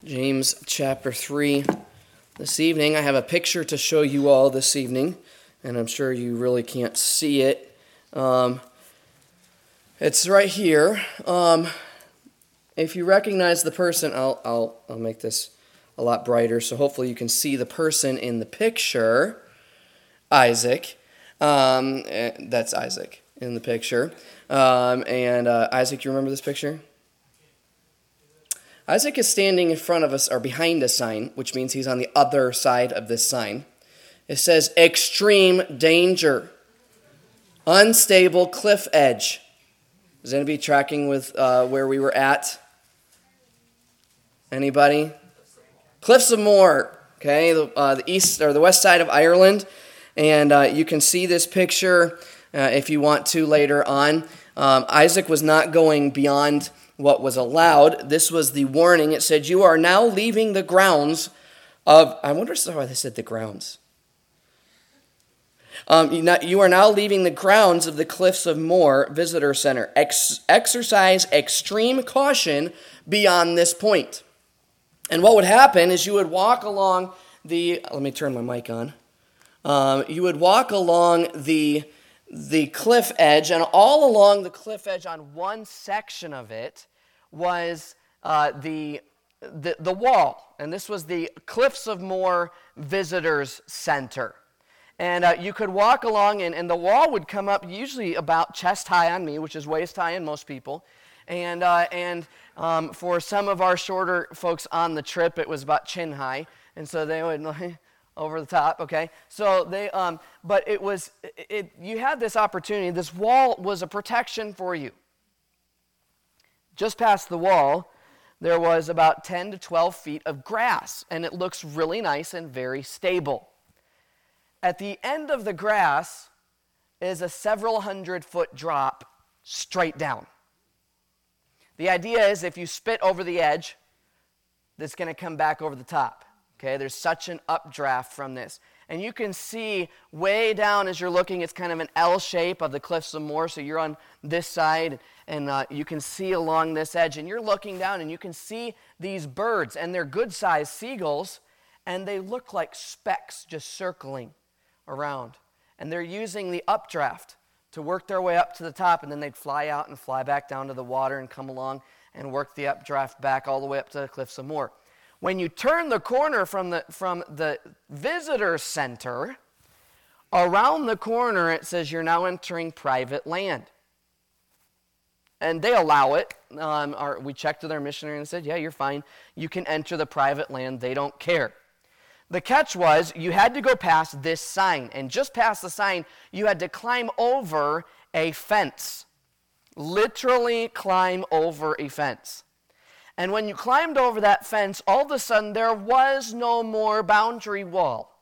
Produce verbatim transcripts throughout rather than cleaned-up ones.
James chapter three. This evening, I have a picture to show you all this evening, and I'm sure you really can't see it. Um, it's right here. Um, if you recognize the person, I'll, I'll, I'll make this a lot brighter, so hopefully you can see the person in the picture, Isaac. Um, that's Isaac in the picture. Um, and uh, Isaac, you remember this picture? Isaac is standing in front of us, or behind a sign, which means he's on the other side of this sign. It says, extreme danger, unstable cliff edge. Is anybody tracking with uh, where we were at? Anybody? Cliffs of Moher, okay, the, uh, the east or the west side of Ireland. And uh, you can see this picture uh, if you want to later on. Um, Isaac was not going beyond what was allowed. This was the warning. It said, you are now leaving the grounds of, I wonder why they said the grounds. Um, you, not, you are now leaving the grounds of the Cliffs of Moher Visitor Center. Ex- exercise extreme caution beyond this point. And what would happen is you would walk along the, let me turn my mic on. Um, you would walk along the the cliff edge, and all along the cliff edge on one section of it was uh, the, the the wall, and this was the Cliffs of Moher Visitors Center. And uh, you could walk along, and, and the wall would come up usually about chest high on me, which is waist high in most people. And uh, and um, for some of our shorter folks on the trip, it was about chin high, and so they would like, over the top, okay? So they, um, but it was, it, it, you had this opportunity. This wall was a protection for you. Just past the wall, there was about ten to twelve feet of grass, and it looks really nice and very stable. At the end of the grass is a several hundred foot drop straight down. The idea is if you spit over the edge, it's going to come back over the top. Okay, there's such an updraft from this. And you can see way down as you're looking, it's kind of an L shape of the Cliffs of Moher. So you're on this side, and uh, you can see along this edge. And you're looking down, and you can see these birds. And they're good-sized seagulls, and they look like specks just circling around. And they're using the updraft to work their way up to the top, and then they'd fly out and fly back down to the water and come along and work the updraft back all the way up to the Cliffs of Moher. When you turn the corner from the from the visitor center, around the corner it says you're now entering private land. And they allow it. Um, our, we checked with our missionary and said, yeah, you're fine. You can enter the private land. They don't care. The catch was you had to go past this sign. And just past the sign, you had to climb over a fence. Literally climb over a fence. And when you climbed over that fence, all of a sudden there was no more boundary wall.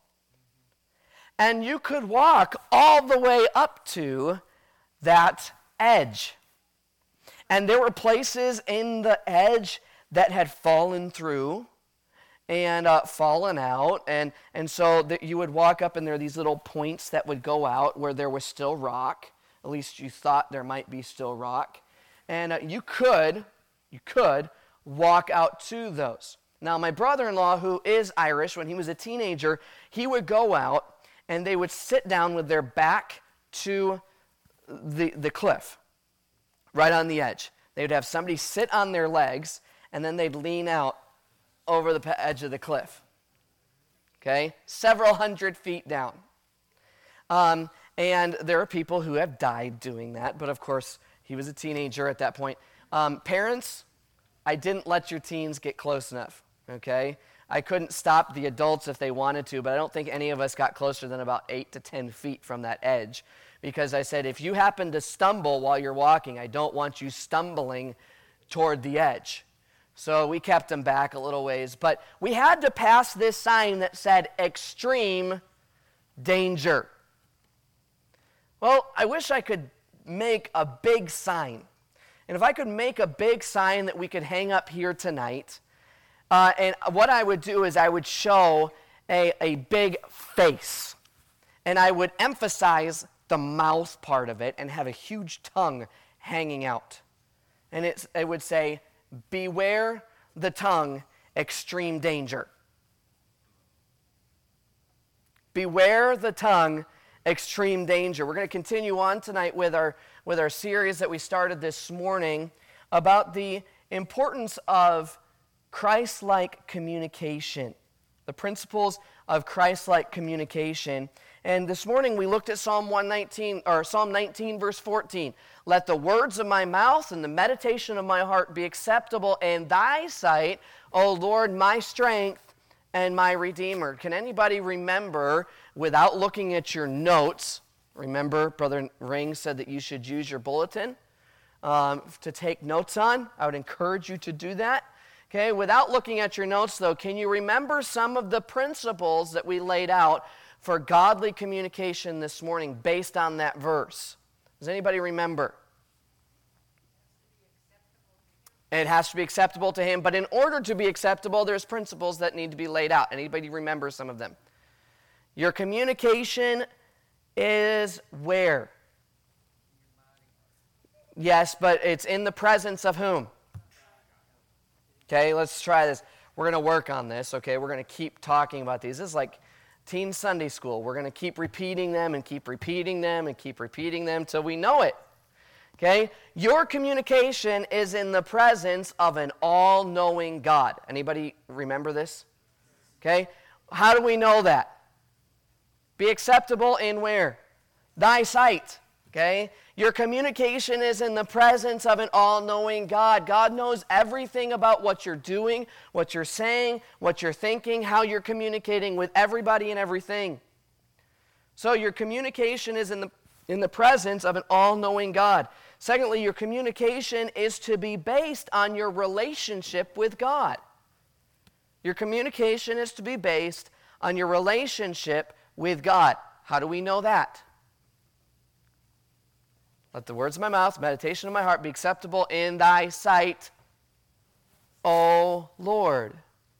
And you could walk all the way up to that edge. And there were places in the edge that had fallen through and uh, fallen out. And, and so that you would walk up, and there were these little points that would go out where there was still rock. At least you thought there might be still rock. And uh, you could, you could... walk out to those. Now, my brother-in-law, who is Irish, when he was a teenager, he would go out and they would sit down with their back to the, the cliff, right on the edge. They would have somebody sit on their legs, and then they'd lean out over the edge of the cliff. Okay? Several hundred feet down. Um, and there are people who have died doing that, but of course, he was a teenager at that point. Um, parents, I didn't let your teens get close enough, okay? I couldn't stop the adults if they wanted to, but I don't think any of us got closer than about eight to ten feet from that edge, because I said, if you happen to stumble while you're walking, I don't want you stumbling toward the edge. So we kept them back a little ways, but we had to pass this sign that said, extreme danger. Well, I wish I could make a big sign. And if I could make a big sign that we could hang up here tonight, uh, and what I would do is I would show a, a big face. And I would emphasize the mouth part of it and have a huge tongue hanging out. And it's, it would say, beware the tongue, extreme danger. Beware the tongue, extreme danger. We're going to continue on tonight with our, with our series that we started this morning about the importance of Christ-like communication, the principles of Christ-like communication. And this morning we looked at Psalm one nineteen, or Psalm nineteen, verse fourteen. Let the words of my mouth and the meditation of my heart be acceptable in thy sight, O Lord, my strength and my Redeemer. Can anybody remember, without looking at your notes, remember Brother Ring said that you should use your bulletin um, to take notes on? I would encourage you to do that. Okay, without looking at your notes though, can you remember some of the principles that we laid out for godly communication this morning based on that verse? Does anybody remember? It has to be acceptable to him, but in order to be acceptable, there's principles that need to be laid out. Anybody remember some of them? Your communication is where? Yes, but it's in the presence of whom? Okay, let's try this. We're going to work on this, okay? We're going to keep talking about these. This is like teen Sunday school. We're going to keep repeating them and keep repeating them and keep repeating them till we know it. Okay? Your communication is in the presence of an all-knowing God. Anybody remember this? Okay? How do we know that? Be acceptable in where? Thy sight. Okay? Your communication is in the presence of an all-knowing God. God knows everything about what you're doing, what you're saying, what you're thinking, how you're communicating with everybody and everything. So your communication is in the in the presence of an all-knowing God. Secondly, your communication is to be based on your relationship with God. Your communication is to be based on your relationship with God. How do we know that? Let the words of my mouth, meditation of my heart be acceptable in thy sight, O Lord.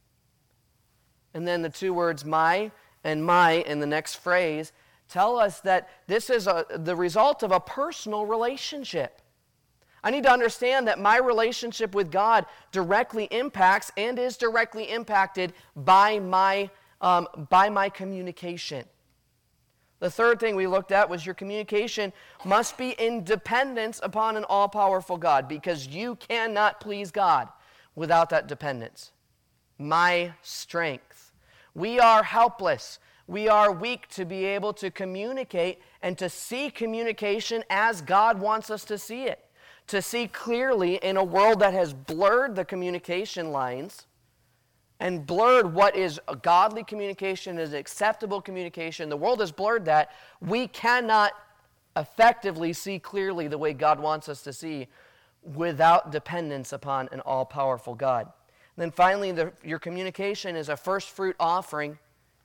And then the two words my and my in the next phrase tell us that this is a, the result of a personal relationship. I need to understand that my relationship with God directly impacts and is directly impacted by my, um, by my communication. The third thing we looked at was your communication must be in dependence upon an all-powerful God, because you cannot please God without that dependence. My strength. We are helpless. We are weak to be able to communicate and to see communication as God wants us to see it. To see clearly in a world that has blurred the communication lines and blurred what is a godly communication, is acceptable communication. The world has blurred that. We cannot effectively see clearly the way God wants us to see without dependence upon an all-powerful God. And then finally, the, your communication is a first fruit offering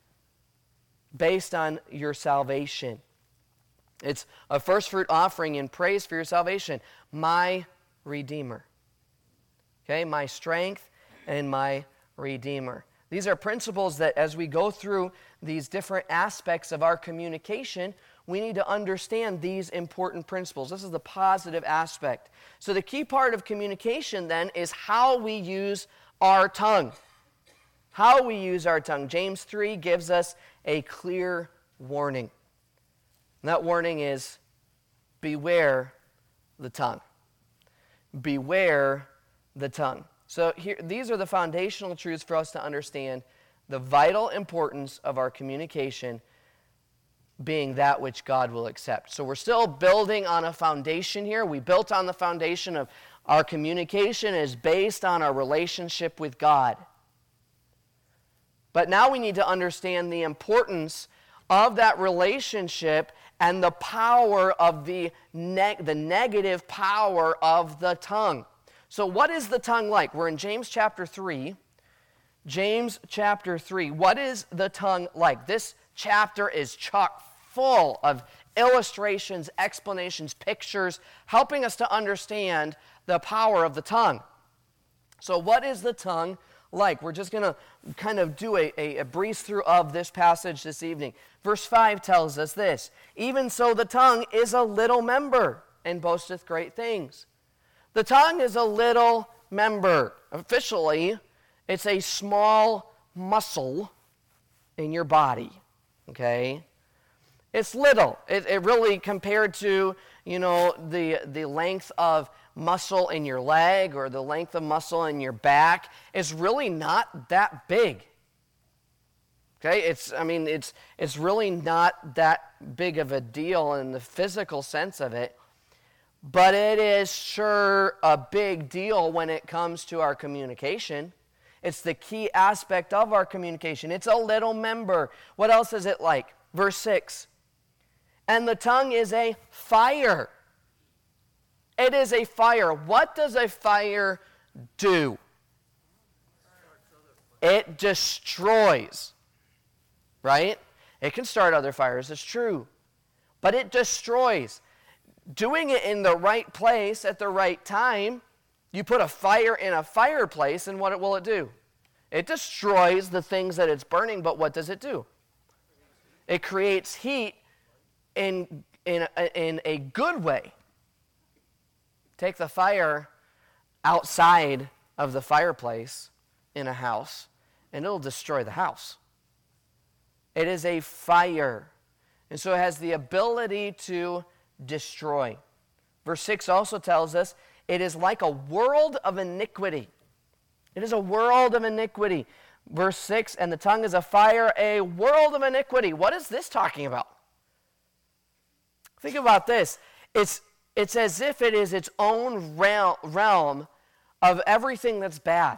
based on your salvation. It's a first fruit offering in praise for your salvation. My Redeemer. Okay, my strength and my Redeemer. These are principles that as we go through these different aspects of our communication, we need to understand these important principles. This is the positive aspect. So the key part of communication then is how we use our tongue. How we use our tongue. James three gives us a clear warning. And that warning is, beware the tongue. Beware the tongue. So here, these are the foundational truths for us to understand the vital importance of our communication being that which God will accept. So we're still building on a foundation here. We built on the foundation of our communication is based on our relationship with God. But now we need to understand the importance of that relationship and the power of the, neg- the negative power of the tongue. So what is the tongue like? We're in James chapter three. James chapter three. What is the tongue like? This chapter is chock full of illustrations, explanations, pictures, helping us to understand the power of the tongue. So what is the tongue like? We're just going to kind of do a, a, a breeze through of this passage this evening. Verse five tells us this: even so the tongue is a little member, and boasteth great things. The tongue is a little member. Officially, It's a small muscle in your body, okay? It's little. It, it really, compared to, you know, the, the length of muscle in your leg or the length of muscle in your back, is really not that big. Okay, it's, I mean, it's, it's really not that big of a deal in the physical sense of it, but it is sure a big deal when it comes to our communication. It's the key aspect of our communication. It's a little member. What else is it like? Verse six. And the tongue is a fire. It is a fire. What does a fire do? It destroys. Right? It can start other fires, it's true. But it destroys. Doing it in the right place at the right time, you put a fire in a fireplace, and what will it do? It destroys the things that it's burning, but what does it do? It creates heat in, in, in a good way. Take the fire outside of the fireplace in a house, and it'll destroy the house. It is a fire. And so it has the ability to destroy. Verse six also tells us it is like a world of iniquity. It is a world of iniquity. Verse six, and the tongue is a fire, a world of iniquity. What is this talking about? Think about this. It's, it's as if it is its own realm of everything that's bad.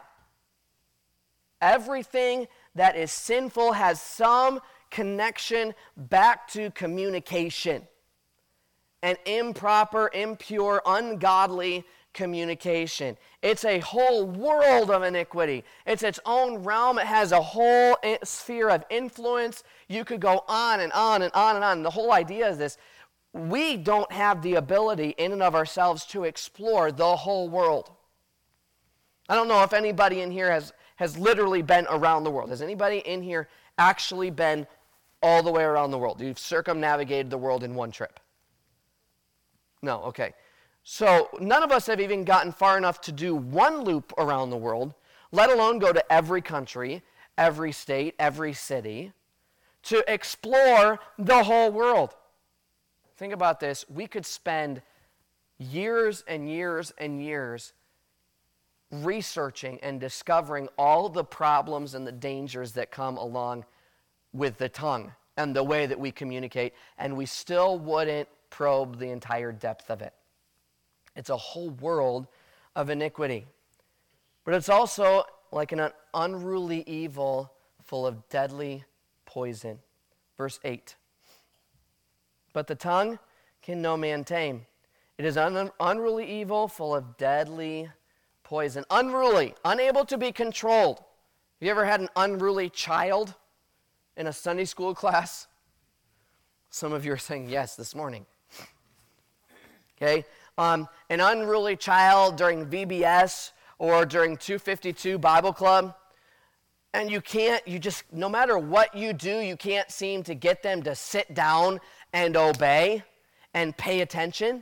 Everything that is sinful has some connection back to communication. An improper, impure, ungodly communication. It's a whole world of iniquity. It's its own realm. It has a whole sphere of influence. You could go on and on and on and on. The whole idea is this. We don't have the ability in and of ourselves to explore the whole world. I don't know if anybody in here has has literally been around the world. Has anybody in here actually been all the way around the world? You've circumnavigated the world in one trip? No, okay. So none of us have even gotten far enough to do one loop around the world, let alone go to every country, every state, every city, to explore the whole world. Think about this. We could spend years and years and years researching and discovering all the problems and the dangers that come along with the tongue and the way that we communicate, and we still wouldn't probe the entire depth of it. It's a whole world of iniquity. But it's also like an unruly evil full of deadly poison. Verse eight. But the tongue can no man tame. It is an unruly evil full of deadly poison. Unruly, unable to be controlled. Have you ever had an unruly child in a Sunday school class? Some of you are saying yes this morning. Okay, um, an unruly child during V B S or during two fifty-two Bible Club, and you can't, you just, no matter what you do, you can't seem to get them to sit down and obey and pay attention.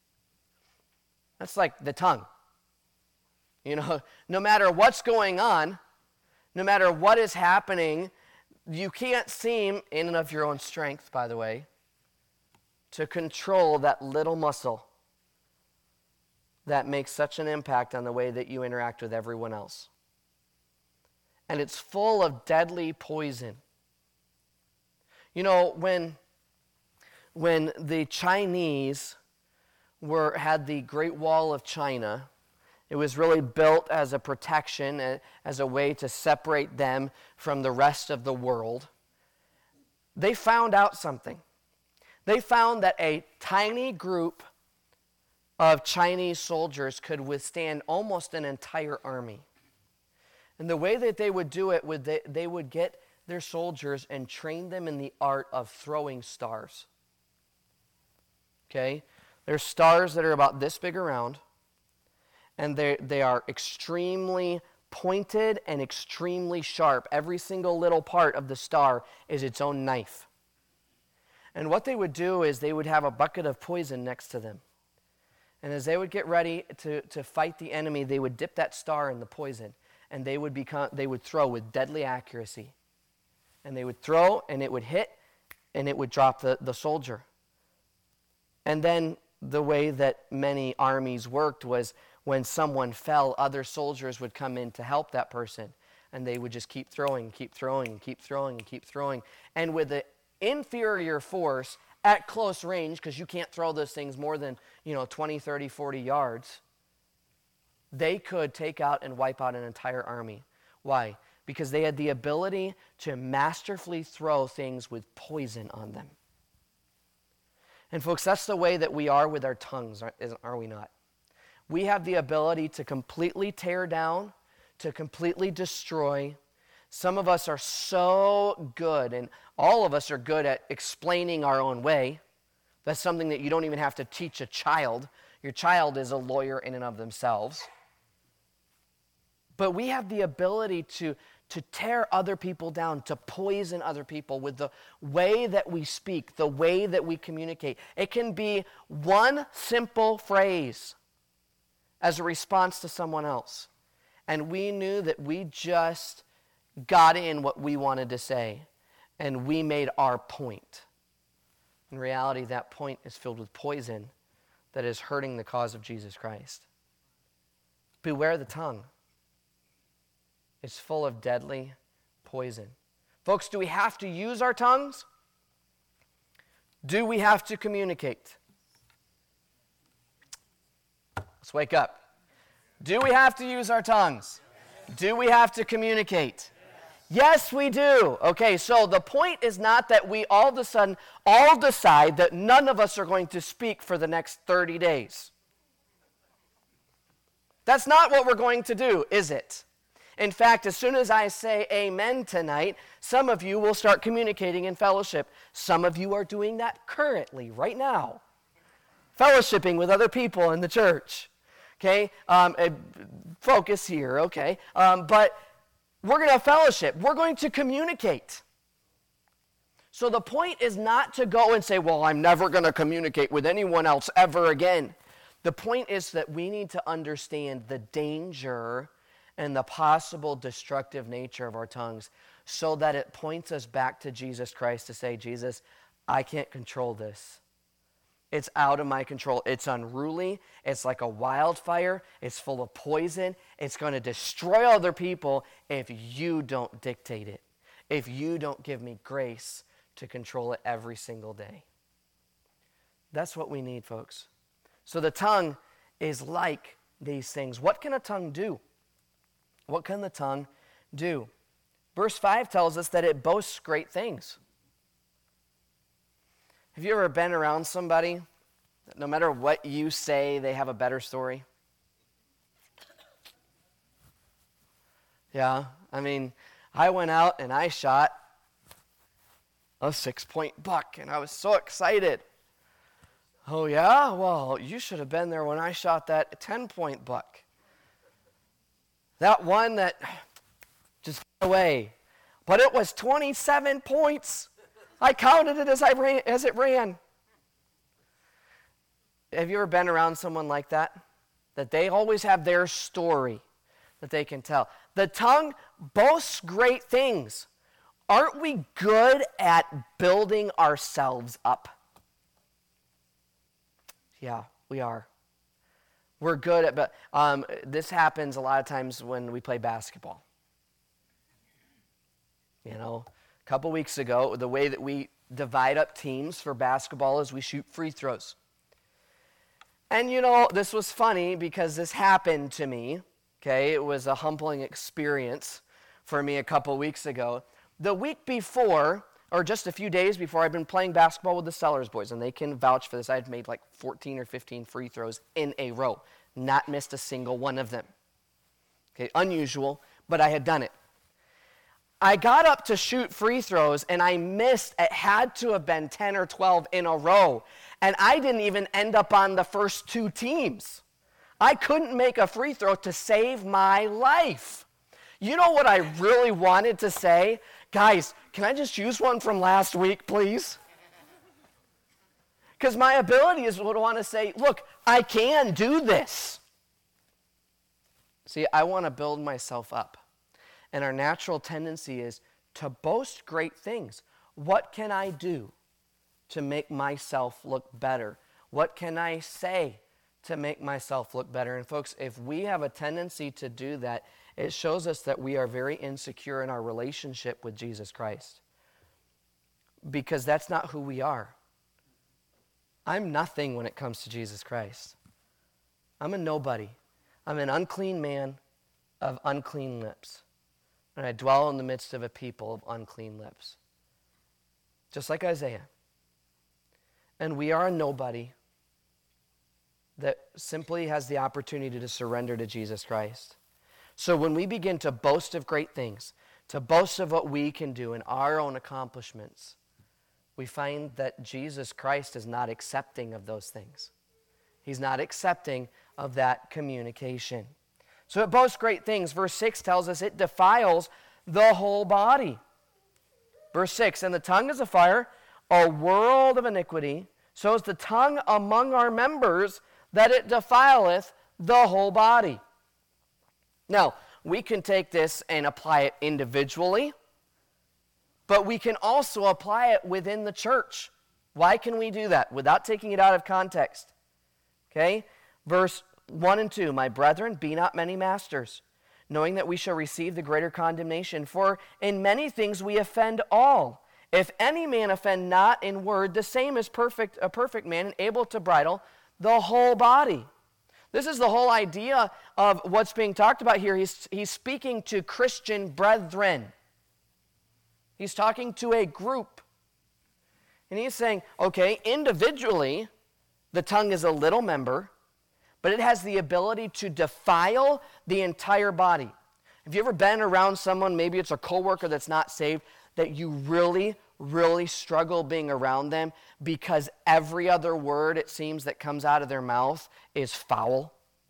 That's like the tongue. You know, no matter what's going on, no matter what is happening, you can't seem, in and of your own strength, by the way, to control that little muscle that makes such an impact on the way that you interact with everyone else. And it's full of deadly poison. You know, when, when the Chinese were had the Great Wall of China, it was really built as a protection, as a way to separate them from the rest of the world. They found out something. They found that a tiny group of Chinese soldiers could withstand almost an entire army. And the way that they would do it, would they, they would get their soldiers and train them in the art of throwing stars. Okay? There's stars that are about this big around, and they they are extremely pointed and extremely sharp. Every single little part of the star is its own knife. And what they would do is they would have a bucket of poison next to them. And as they would get ready to, to fight the enemy, they would dip that star in the poison. and they would become they would throw with deadly accuracy. And they would throw, and it would hit, and it would drop the, the soldier. And then the way that many armies worked was when someone fell, other soldiers would come in to help that person. And they would just keep throwing, keep throwing, and keep throwing, and keep throwing. And with the inferior force at close range, because you can't throw those things more than, you know, twenty, thirty, forty yards, they could take out and wipe out an entire army. Why? Because they had the ability to masterfully throw things with poison on them. And folks, that's the way that we are with our tongues, are we not? We have the ability to completely tear down, to completely destroy. Some of us are so good, and all of us are good at explaining our own way. That's something that you don't even have to teach a child. Your child is a lawyer in and of themselves. But we have the ability to, to tear other people down, to poison other people with the way that we speak, the way that we communicate. It can be one simple phrase as a response to someone else. And we knew that we just got in what we wanted to say, and we made our point. In reality, that point is filled with poison that is hurting the cause of Jesus Christ. Beware the tongue. It's full of deadly poison. Folks, do we have to use our tongues? Do we have to communicate? Let's wake up. Do we have to use our tongues? Do we have to communicate? Yes, we do. Okay, so the point is not that we all of a sudden all decide that none of us are going to speak for the next thirty days. That's not what we're going to do, is it? In fact, as soon as I say amen tonight, some of you will start communicating in fellowship. Some of you are doing that currently, right now. Fellowshipping with other people in the church. Okay? Um, uh, focus here, okay? Um, but we're going to fellowship. We're going to communicate. So the point is not to go and say, well, I'm never going to communicate with anyone else ever again. The point is that we need to understand the danger and the possible destructive nature of our tongues so that it points us back to Jesus Christ to say, Jesus, I can't control this. It's out of my control. It's unruly. It's like a wildfire. It's full of poison. It's going to destroy other people if you don't dictate it, if you don't give me grace to control it every single day. That's what we need, folks. So the tongue is like these things. What can a tongue do? What can the tongue do? Verse five tells us that it boasts great things. Have you ever been around somebody that no matter what you say, they have a better story? Yeah, I mean, I went out and I shot a six-point buck, and I was so excited. Oh, yeah? Well, you should have been there when I shot that ten-point buck. That one that just got away. But it was twenty-seven points. I counted it as I ran, as it ran. Have you ever been around someone like that? That they always have their story that they can tell. The tongue boasts great things. Aren't we good at building ourselves up? Yeah, we are. We're good at, but um, this happens a lot of times when we play basketball. You know, a couple weeks ago, the way that we divide up teams for basketball is we shoot free throws. And you know, this was funny because this happened to me, okay? It was a humbling experience for me a couple weeks ago. The week before, or just a few days before, I'd been playing basketball with the Sellers boys, and they can vouch for this. I had made like fourteen or fifteen free throws in a row, not missed a single one of them. Okay, unusual, but I had done it. I got up to shoot free throws, and I missed. It had to have been ten or twelve in a row, and I didn't even end up on the first two teams. I couldn't make a free throw to save my life. You know what I really wanted to say? Guys, can I just use one from last week, please? Because my ability is what I want to say, look, I can do this. See, I want to build myself up. And our natural tendency is to boast great things. What can I do to make myself look better? What can I say to make myself look better? And folks, if we have a tendency to do that, it shows us that we are very insecure in our relationship with Jesus Christ. Because that's not who we are. I'm nothing when it comes to Jesus Christ. I'm a nobody. I'm an unclean man of unclean lips. And I dwell in the midst of a people of unclean lips. Just like Isaiah. And we are a nobody that simply has the opportunity to surrender to Jesus Christ. So when we begin to boast of great things, to boast of what we can do in our own accomplishments, we find that Jesus Christ is not accepting of those things. He's not accepting of that communication. So it boasts great things. Verse six tells us it defiles the whole body. Verse six, and the tongue is a fire, a world of iniquity. So is the tongue among our members, that it defileth the whole body. Now, we can take this and apply it individually, but we can also apply it within the church. Why can we do that without taking it out of context? Okay, verse one and two, my brethren, be not many masters, knowing that we shall receive the greater condemnation. For in many things we offend all. If any man offend not in word, the same is perfect, a perfect man, and able to bridle the whole body. This is the whole idea of what's being talked about here. He's, he's speaking to Christian brethren. He's talking to a group. And he's saying, okay, individually, the tongue is a little member, but it has the ability to defile the entire body. Have you ever been around someone, maybe it's a coworker that's not saved, that you really, really struggle being around them because every other word, it seems, that comes out of their mouth is foul?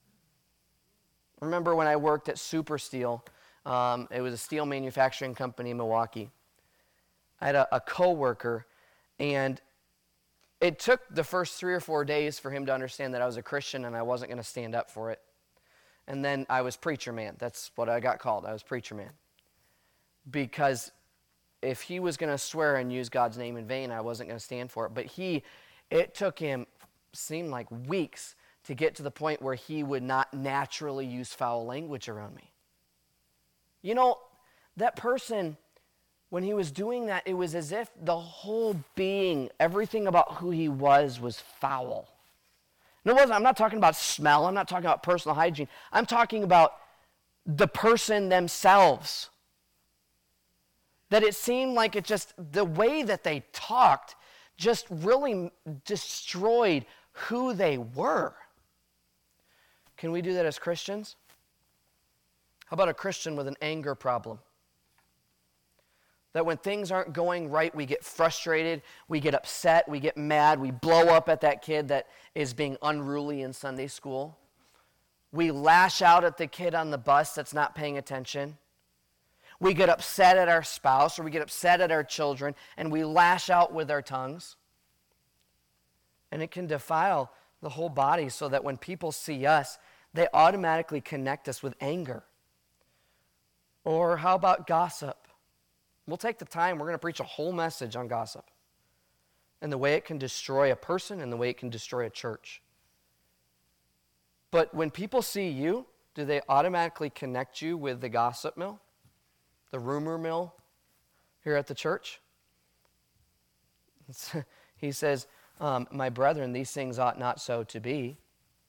I remember when I worked at Super Steel, um, it was a steel manufacturing company in Milwaukee. I had a, a coworker, and it took the first three or four days for him to understand that I was a Christian and I wasn't going to stand up for it. And then I was preacher man. That's what I got called. I was preacher man. Because if he was going to swear and use God's name in vain, I wasn't going to stand for it. But he, it took him, seemed like weeks, to get to the point where he would not naturally use foul language around me. You know, that person, when he was doing that, it was as if the whole being, everything about who he was, was foul. And it wasn't, I'm not talking about smell. I'm not talking about personal hygiene. I'm talking about the person themselves. That it seemed like it just, the way that they talked just really destroyed who they were. Can we do that as Christians? How about a Christian with an anger problem? That when things aren't going right, we get frustrated, we get upset, we get mad, we blow up at that kid that is being unruly in Sunday school. We lash out at the kid on the bus that's not paying attention. We get upset at our spouse, or we get upset at our children, and we lash out with our tongues. And it can defile the whole body, so that when people see us, they automatically connect us with anger. Or how about gossip? We'll take the time, we're going to preach a whole message on gossip. And the way it can destroy a person and the way it can destroy a church. But when people see you, do they automatically connect you with the gossip mill? The rumor mill here at the church? He says, um, my brethren, these things ought not so to be.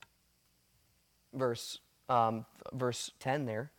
Verse, um, verse ten there.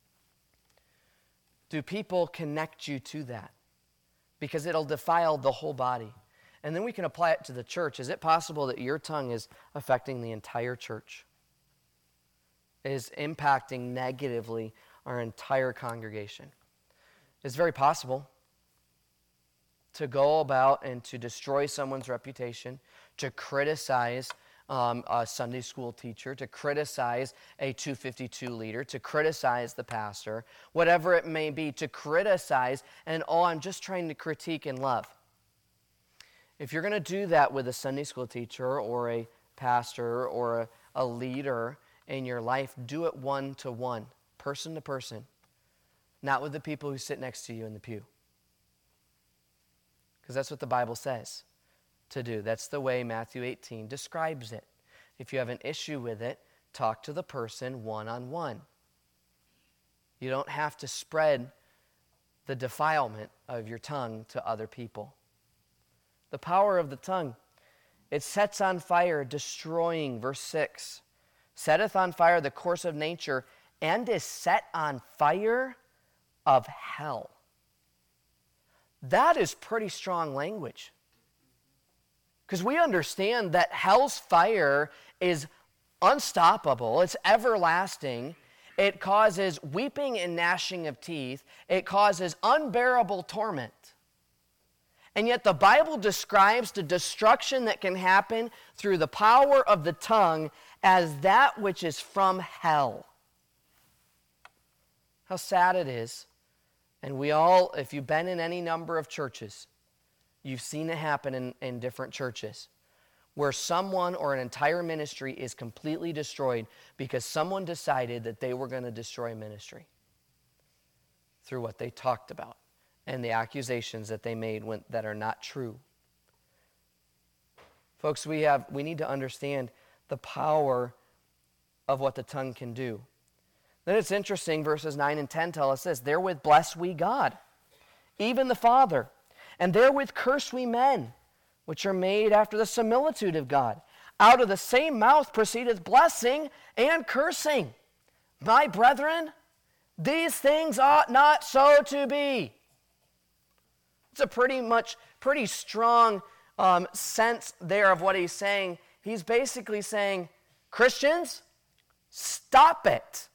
Do people connect you to that? Because it'll defile the whole body. And then we can apply it to the church. Is it possible that your tongue is affecting the entire church? Is impacting negatively our entire congregation? It's very possible to go about and to destroy someone's reputation, to criticize Um, a Sunday school teacher, to criticize a two fifty-two leader, to criticize the pastor, whatever it may be, to criticize, and oh, I'm just trying to critique in love. If you're going to do that with a Sunday school teacher or a pastor or a, a leader in your life, do it one to one, person to person, not with the people who sit next to you in the pew. Because that's what the Bible says to do. That's the way Matthew eighteen describes it. If you have an issue with it, talk to the person one-on-one. You don't have to spread the defilement of your tongue to other people. The power of the tongue, it sets on fire, destroying, verse six, setteth on fire the course of nature, and is set on fire of hell. That is pretty strong language. Because we understand that hell's fire is unstoppable, it's everlasting, it causes weeping and gnashing of teeth, it causes unbearable torment. And yet the Bible describes the destruction that can happen through the power of the tongue as that which is from hell. How sad it is. And we all, if you've been in any number of churches, you've seen it happen in, in different churches, where someone or an entire ministry is completely destroyed because someone decided that they were going to destroy ministry through what they talked about and the accusations that they made when, that are not true. Folks, we have we need to understand the power of what the tongue can do. Then it's interesting, verses nine and ten tell us this: therewith bless we God, even the Father, and therewith curse we men, which are made after the similitude of God. Out of the same mouth proceedeth blessing and cursing. My brethren, these things ought not so to be. It's a pretty much, pretty strong um, sense there of what he's saying. He's basically saying, Christians, stop it.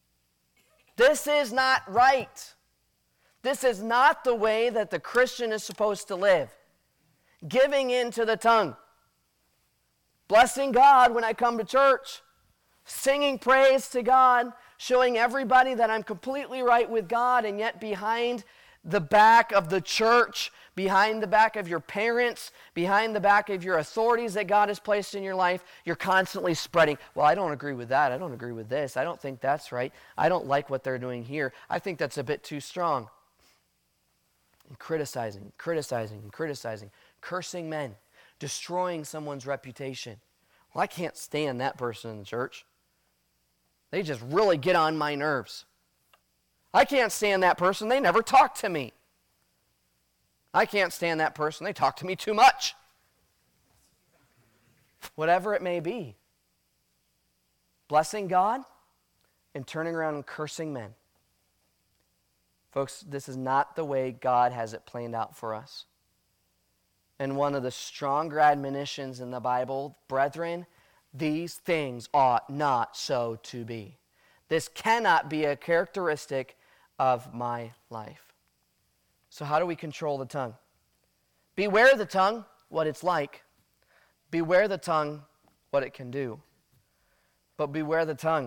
This is not right. This is not the way that the Christian is supposed to live. Giving in to the tongue. Blessing God when I come to church. Singing praise to God. Showing everybody that I'm completely right with God, and yet behind the back of the church, behind the back of your parents, behind the back of your authorities that God has placed in your life, you're constantly spreading, well, I don't agree with that. I don't agree with this. I don't think that's right. I don't like what they're doing here. I think that's a bit too strong. And criticizing, criticizing, criticizing, cursing men, destroying someone's reputation. Well, I can't stand that person in the church. They just really get on my nerves. I can't stand that person. They never talk to me. I can't stand that person. They talk to me too much. Whatever it may be. Blessing God and turning around and cursing men. Folks, this is not the way God has it planned out for us. And one of the stronger admonitions in the Bible, brethren, these things ought not so to be. This cannot be a characteristic of my life. So how do we control the tongue? Beware the tongue, what it's like. Beware the tongue, what it can do. But beware the tongue.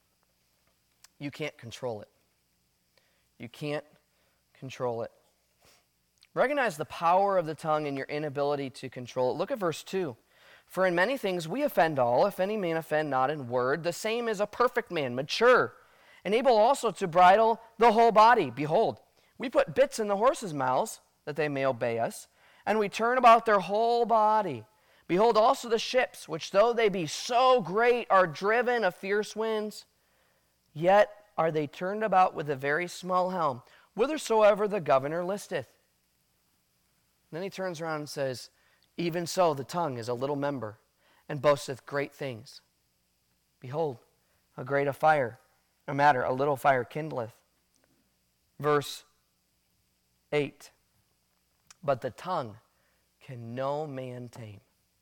You can't control it. You can't control it. Recognize the power of the tongue and your inability to control it. Look at verse two. For in many things we offend all, if any man offend not in word, the same is a perfect man, mature, and able also to bridle the whole body. Behold, we put bits in the horses' mouths, that they may obey us, and we turn about their whole body. Behold also the ships, which though they be so great, are driven of fierce winds, yet are they turned about with a very small helm, whithersoever the governor listeth. And then he turns around and says, even so the tongue is a little member, and boasteth great things. Behold, how great a fire, a matter, a little fire kindleth. Verse eight. But the tongue can no man tame.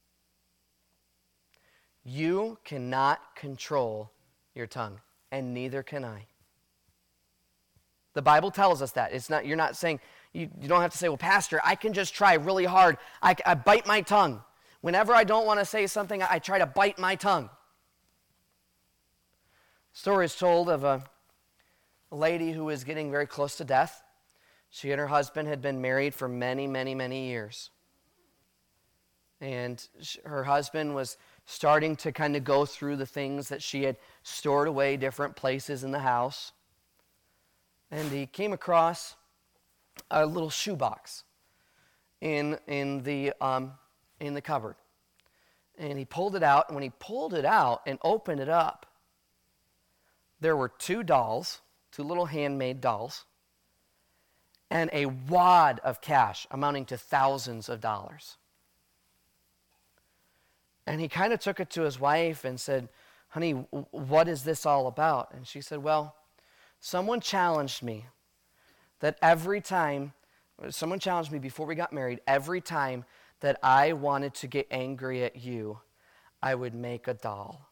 You cannot control your tongue, and neither can I. The Bible tells us that. It's not. You're not saying, you, you don't have to say, well, Pastor, I can just try really hard. I, I bite my tongue. Whenever I don't want to say something, I, I try to bite my tongue. Story is told of a, a lady who was getting very close to death. She and her husband had been married for many, many, many years. And she, her husband was starting to kind of go through the things that she had stored away different places in the house. And he came across a little shoebox in in the um, in the cupboard. And he pulled it out, and when he pulled it out and opened it up, there were two dolls, two little handmade dolls, and a wad of cash amounting to thousands of dollars. And he kind of took it to his wife and said, honey, what is this all about? And she said, well, someone challenged me that every time, someone challenged me before we got married, every time that I wanted to get angry at you, I would make a doll.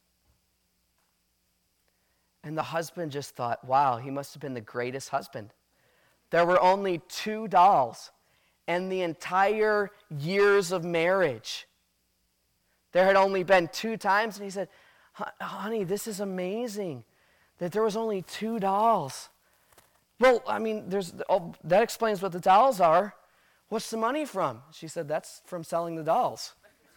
And the husband just thought, wow, he must have been the greatest husband. There were only two dolls in the entire years of marriage. There had only been two times, and he said, honey, this is amazing that there was only two dolls. Well, I mean, there's oh, that explains what the dolls are. What's the money from? She said, that's from selling the dolls.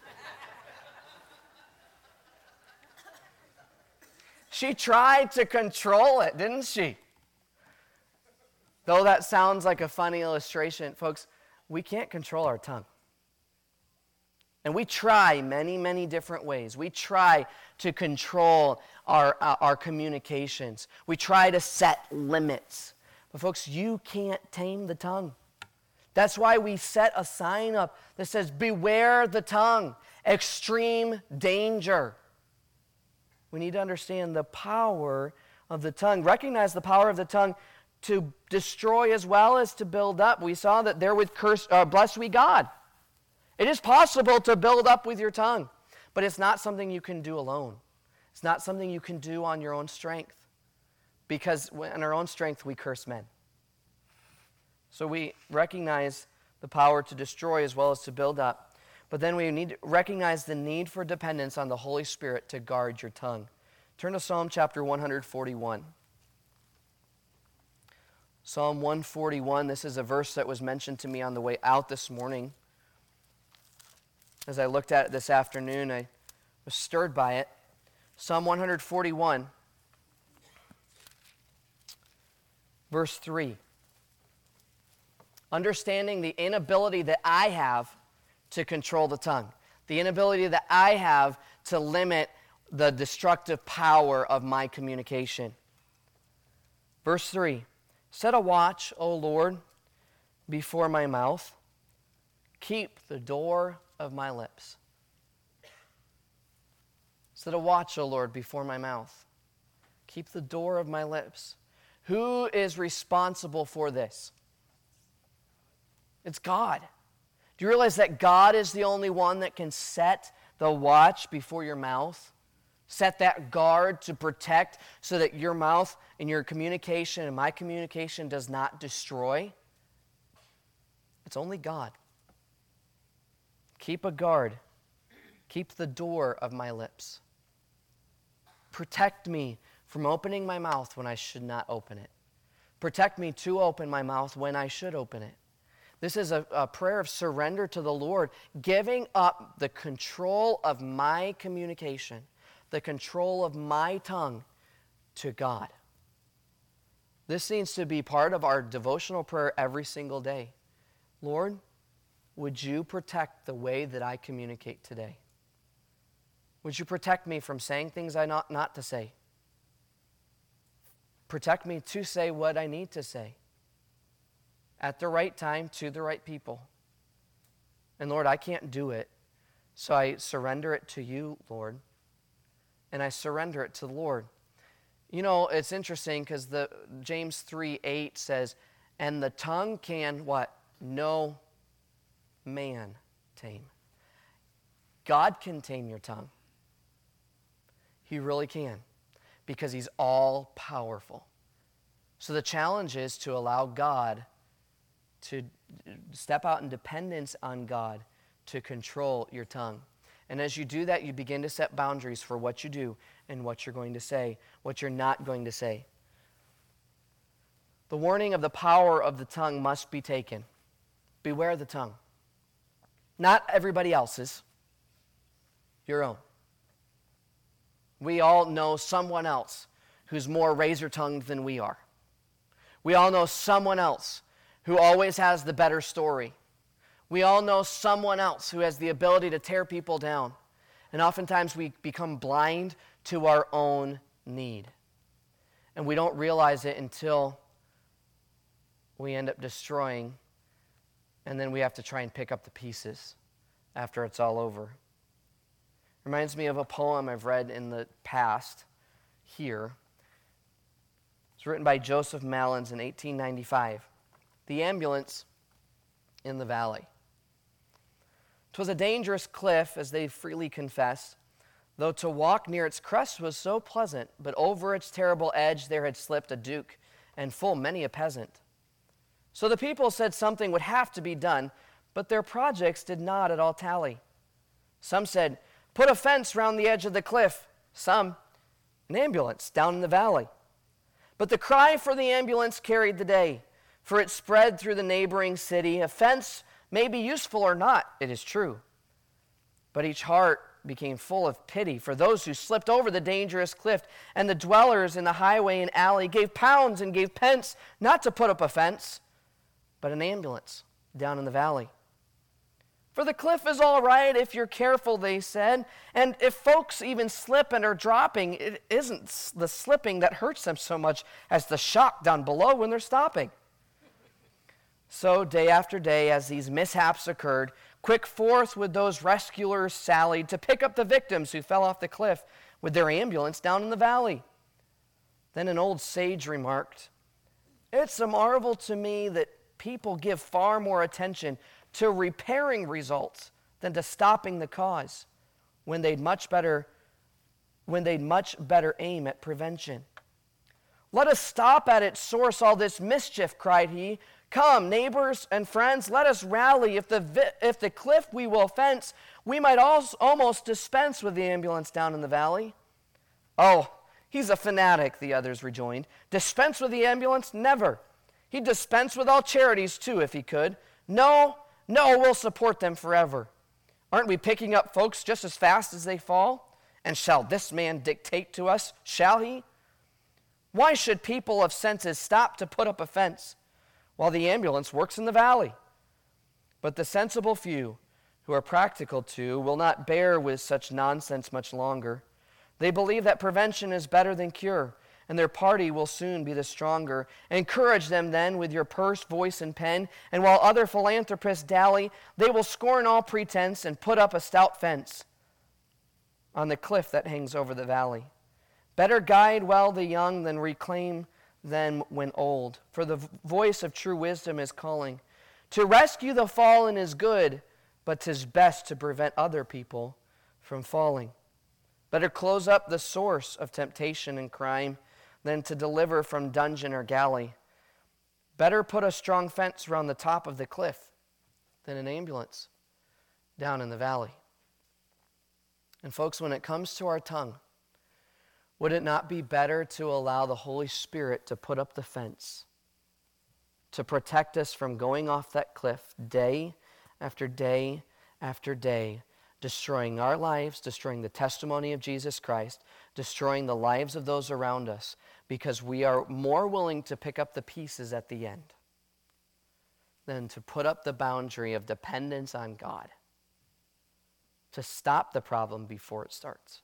She tried to control it, didn't she? Though that sounds like a funny illustration, folks, we can't control our tongue. And we try many, many different ways. We try to control our, uh, our communications. We try to set limits. But folks, you can't tame the tongue. That's why we set a sign up that says, beware the tongue, extreme danger. We need to understand the power of the tongue. Recognize the power of the tongue to destroy as well as to build up. We saw that there with curse, uh, bless we God. It is possible to build up with your tongue, but it's not something you can do alone. It's not something you can do on your own strength, because in our own strength we curse men. So we recognize the power to destroy as well as to build up, but then we need to recognize the need for dependence on the Holy Spirit to guard your tongue. Turn to Psalm chapter one forty-one. Psalm one forty-one, this is a verse that was mentioned to me on the way out this morning. As I looked at it this afternoon, I was stirred by it. Psalm one forty-one, verse three. Understanding the inability that I have to control the tongue, the inability that I have to limit the destructive power of my communication. Verse three, set a watch, O Lord, before my mouth. Keep the door of my lips. Set a watch, O Lord, before my mouth. Keep the door of my lips. Who is responsible for this? It's God. Do you realize that God is the only one that can set the watch before your mouth? Set that guard to protect so that your mouth and your communication and my communication does not destroy? It's only God. Keep a guard. Keep the door of my lips. Protect me from opening my mouth when I should not open it. Protect me to open my mouth when I should open it. This is a, a prayer of surrender to the Lord, giving up the control of my communication, the control of my tongue to God. This needs to be part of our devotional prayer every single day. Lord, would you protect the way that I communicate today? Would you protect me from saying things I ought not to say? Protect me to say what I need to say at the right time to the right people. And Lord, I can't do it, so I surrender it to you, Lord, and I surrender it to the Lord. You know, it's interesting because the James three eight says, and the tongue can what? No man tame. God can tame your tongue. He really can, because he's all powerful. So the challenge is to allow God to step out in dependence on God to control your tongue. And as you do that, you begin to set boundaries for what you do and what you're going to say, what you're not going to say. The warning of the power of the tongue must be taken. Beware the tongue. Not everybody else's, your own. We all know someone else who's more razor-tongued than we are. We all know someone else who always has the better story. We all know someone else who has the ability to tear people down. And oftentimes we become blind to our own need. And we don't realize it until we end up destroying, and then we have to try and pick up the pieces after it's all over. Reminds me of a poem I've read in the past here. It's written by Joseph Malins in eighteen ninety-five. The Ambulance in the Valley. 'Twas a dangerous cliff, as they freely confessed, though to walk near its crest was so pleasant, but over its terrible edge there had slipped a duke, and full many a peasant. So the people said something would have to be done, but their projects did not at all tally. Some said, put a fence round the edge of the cliff. Some, an ambulance down in the valley. But the cry for the ambulance carried the day, for it spread through the neighboring city. A fence may be useful or not, it is true. But each heart became full of pity for those who slipped over the dangerous cliff, and the dwellers in the highway and alley gave pounds and gave pence not to put up a fence, but an ambulance down in the valley. For the cliff is all right if you're careful, they said, and if folks even slip and are dropping, it isn't the slipping that hurts them so much as the shock down below when they're stopping. So day after day, as these mishaps occurred, quick forth would those rescuers sallied to pick up the victims who fell off the cliff with their ambulance down in the valley. Then an old sage remarked, it's a marvel to me that people give far more attention to repairing results than to stopping the cause, when they'd much better when they'd much better aim at prevention. Let us stop at its source all this mischief, cried he. Come, neighbors and friends, let us rally. If the vi- if the cliff we will fence, we might also almost dispense with the ambulance down in the valley. Oh, he's a fanatic, the others rejoined. Dispense with the ambulance? Never. He'd dispense with all charities, too, if he could. No, no, we'll support them forever. Aren't we picking up folks just as fast as they fall? And shall this man dictate to us? Shall he? Why should people of senses stop to put up a fence while the ambulance works in the valley? But the sensible few, who are practical too, will not bear with such nonsense much longer. They believe that prevention is better than cure, and their party will soon be the stronger. Encourage them then with your purse, voice, and pen, and while other philanthropists dally, they will scorn all pretense and put up a stout fence on the cliff that hangs over the valley. Better guide well the young than reclaim them when old, for the voice of true wisdom is calling. To rescue the fallen is good, but 'tis best to prevent other people from falling. Better close up the source of temptation and crime than to deliver from dungeon or galley. Better put a strong fence around the top of the cliff than an ambulance down in the valley. And folks, when it comes to our tongue, would it not be better to allow the Holy Spirit to put up the fence, to protect us from going off that cliff day after day after day, destroying our lives, destroying the testimony of Jesus Christ, destroying the lives of those around us, because we are more willing to pick up the pieces at the end than to put up the boundary of dependence on God, to stop the problem before it starts.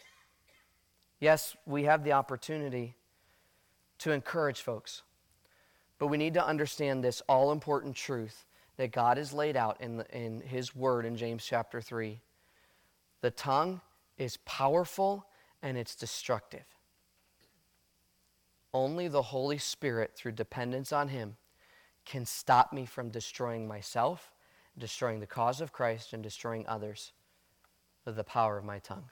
Yes, we have the opportunity to encourage folks, but we need to understand this all-important truth that God has laid out in, the, in His Word in James chapter three. The tongue is powerful and it's destructive. Only the Holy Spirit, through dependence on Him, can stop me from destroying myself, destroying the cause of Christ, and destroying others with the power of my tongue.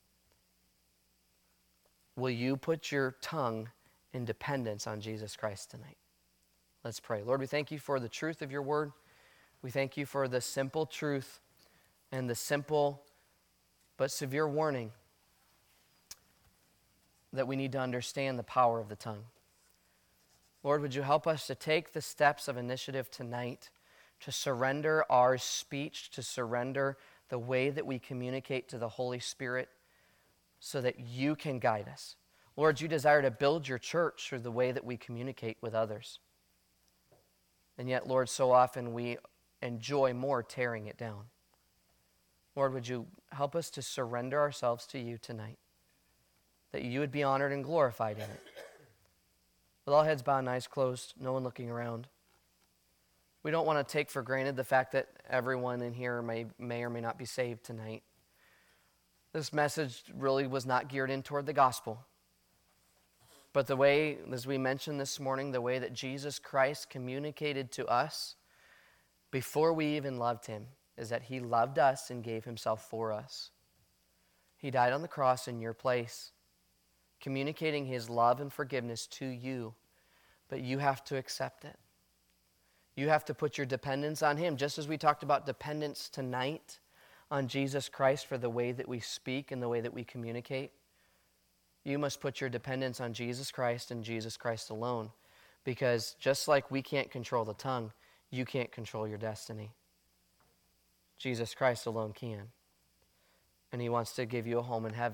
Will you put your tongue in dependence on Jesus Christ tonight? Let's pray. Lord, we thank you for the truth of your word. We thank you for the simple truth and the simple but severe warning that we need to understand the power of the tongue. Lord, would you help us to take the steps of initiative tonight to surrender our speech, to surrender the way that we communicate to the Holy Spirit, so that you can guide us. Lord, you desire to build your church through the way that we communicate with others. And yet, Lord, so often we enjoy more tearing it down. Lord, would you help us to surrender ourselves to you tonight, that you would be honored and glorified in it. With all heads bowed and eyes closed, no one looking around. We don't want to take for granted the fact that everyone in here may, may or may not be saved tonight. This message really was not geared in toward the gospel. But the way, as we mentioned this morning, the way that Jesus Christ communicated to us before we even loved him is that he loved us and gave himself for us. He died on the cross in your place, communicating his love and forgiveness to you, but you have to accept it. You have to put your dependence on him, just as we talked about dependence tonight on Jesus Christ for the way that we speak and the way that we communicate. You must put your dependence on Jesus Christ and Jesus Christ alone, because just like we can't control the tongue, you can't control your destiny. Jesus Christ alone can. And he wants to give you a home in heaven.